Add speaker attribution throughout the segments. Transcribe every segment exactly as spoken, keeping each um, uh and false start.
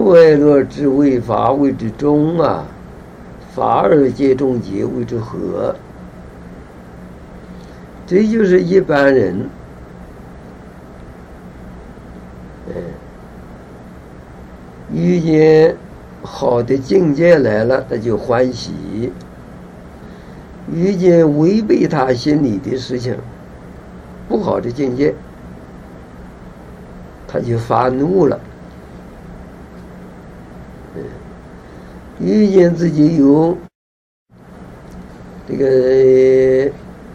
Speaker 1: 怒哀乐之为法，谓之中啊，法而皆中结，谓之和。这就是一般人，嗯，遇见好的境界来了，他就欢喜；遇见违背他心理的事情，不好的境界，他就发怒了。嗯，遇见自己有这个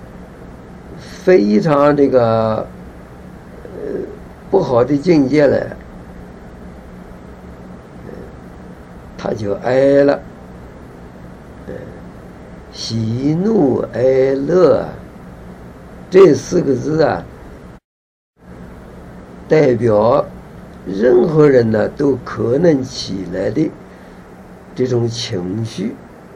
Speaker 1: 非常这个呃不好的境界了，他就哀了。喜怒哀乐这四个字啊，代表任何人呢都可能起来的这种情绪。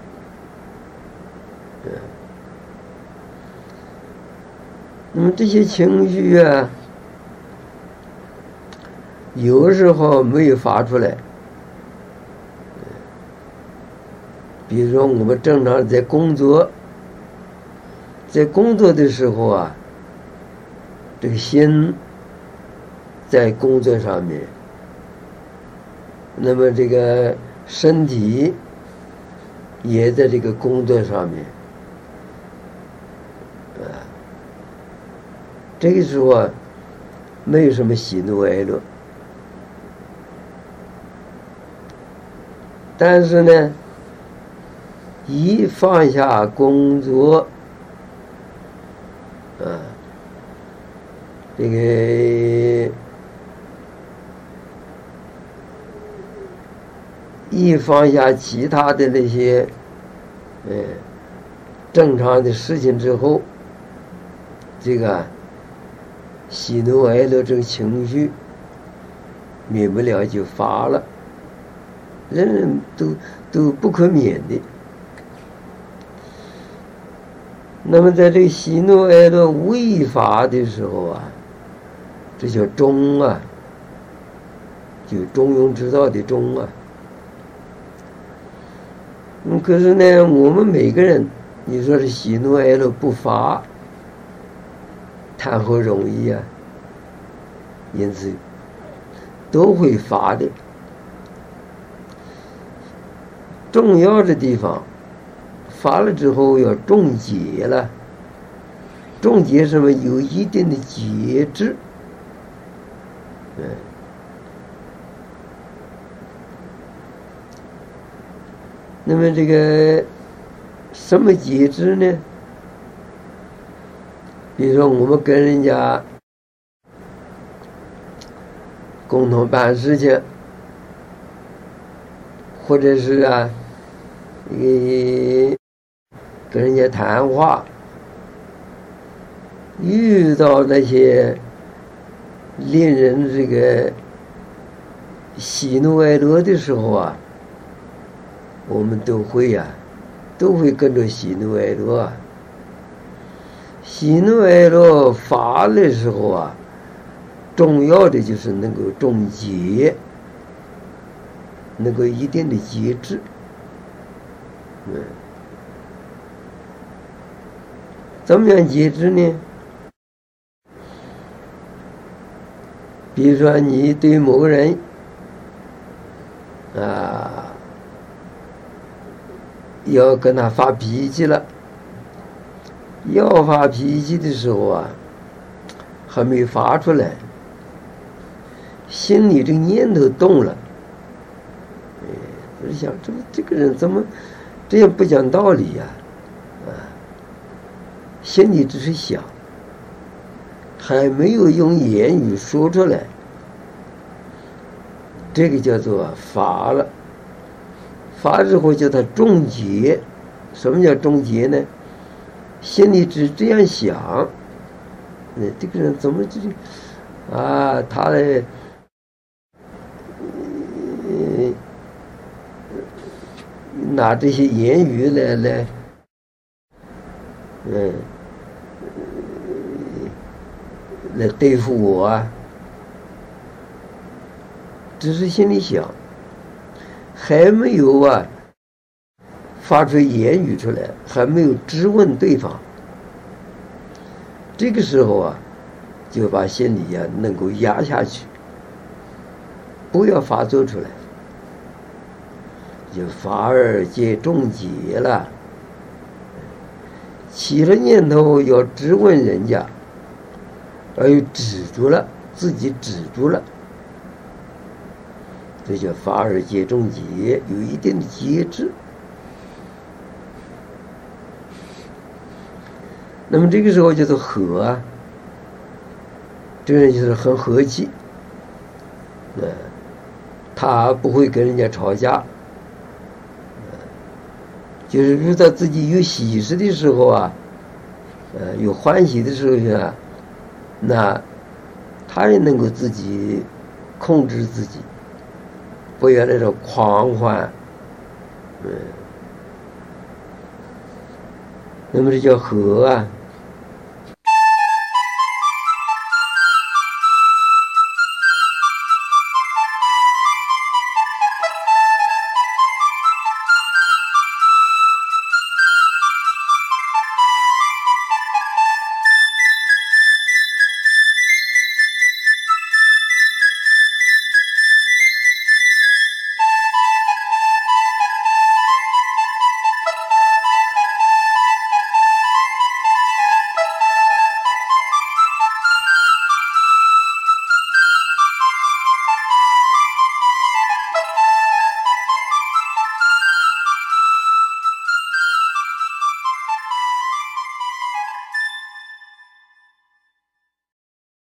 Speaker 1: 那么这些情绪啊，有时候没有发出来。比如说我们正常在工作，在工作的时候啊，这个心在工作上面，那么这个身体也在这个工作上面，啊，这个时候啊，没有什么喜怒哀乐。但是呢，一放下工作，啊，这个一放下其他的那些，呃，正常的事情之后，这个喜怒哀乐这个情绪，免不了就发了，人人都都不可免的。那么在这个喜怒哀乐未发的时候啊，这叫中啊，就中庸之道的中啊。嗯，可是呢，我们每个人，你说是喜怒哀乐不发，谈何容易啊？因此都会发的。重要的地方发了之后要终结了，终结什么？有一定的节制。嗯，那么这个什么节制呢？比如说我们跟人家共同办事情，或者是啊，呃，跟人家谈话，遇到那些令人这个喜怒哀乐的时候啊，我们都会呀、啊，都会跟着喜怒哀乐啊。喜怒哀乐发的时候啊，重要的就是能够终结，能够一定的节制。嗯，怎么样节制呢？比如说你对某个人啊，要跟他发脾气了，要发脾气的时候啊，还没发出来，心里这个念头动了，哎，我就想这个这个人怎么这样不讲道理呀、啊？啊，心里只是想，还没有用言语说出来，这个叫做发了。发之后叫它终结。什么叫终结呢？心里只这样想，那这个人怎么这啊？他的呃拿这些言语来来，嗯，来对付我啊？只是心里想， 还没有啊发出言语出来，还没有质问对方，这个时候啊，就把心里呀、啊、能够压下去，不要发作出来，就法而皆终结了。起了念头要质问人家，而又止住了，自己止住了，这叫法而皆终结，有一定的节制。那么这个时候叫做和啊，这个人就是很和气，呃，他不会跟人家吵架，呃，就是遇到自己有喜事的时候啊，呃，有欢喜的时候啊，那他也能够自己控制自己，不要那种狂欢，嗯，那么这叫和啊。